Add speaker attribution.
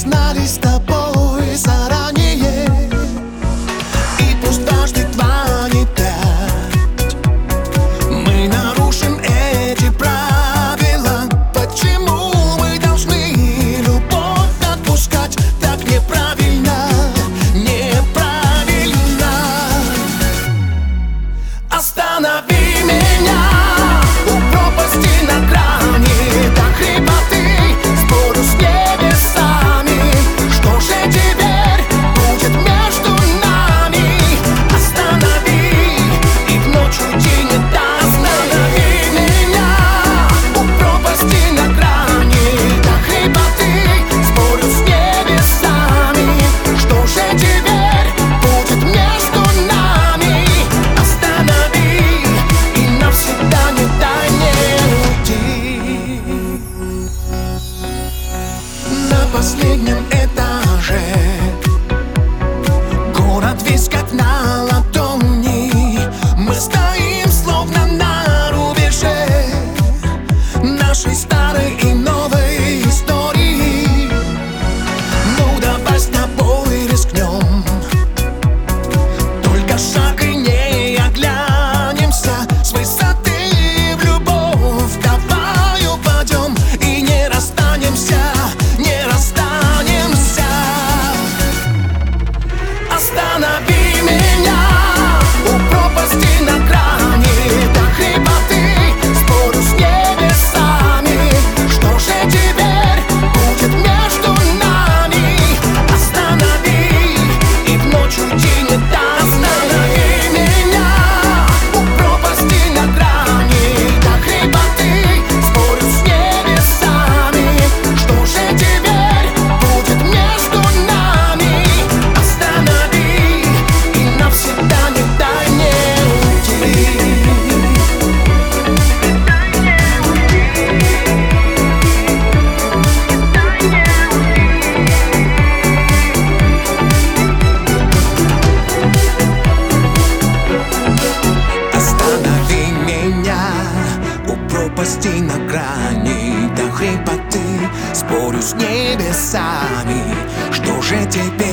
Speaker 1: знали с тобой заранее. И пусть дважды два не пять, мы нарушим эти правила. Почему мы должны любовь отпускать? Так неправильно, неправильно. Останови меня у пропасти на грани до хрипоты. Спорю с небесами, что же теперь будет между нами? Останови, и в ночь уйти не дай. Останови меня у пропасти на грани до хрипоты. Спорю с небесами, что же теперь будет между нами? Останови, и навсегда не дай мне уйти. На последнем этаже город весь как на ладони. Мы стоим словно на рубеже нашей старой и новой истории. Ну давай с тобой рискнем, только шаг и не оглянемся. С высоты в любовь давай упадем и не расстанемся, не расстанемся. Останови меня у пропасти на грани до хрипоты. Спорю с небесами, что же теперь будет между нами? Останови, и в ночь уйти не дай. Останови меня у пропасти на грани до хрипоты. Спорю с небесами, что же теперь будет между нами? Останови, и навсегда не дай мне уйти. Останови меня у пропасти на грани до хрипоты. Спорю с небесами, что же теперь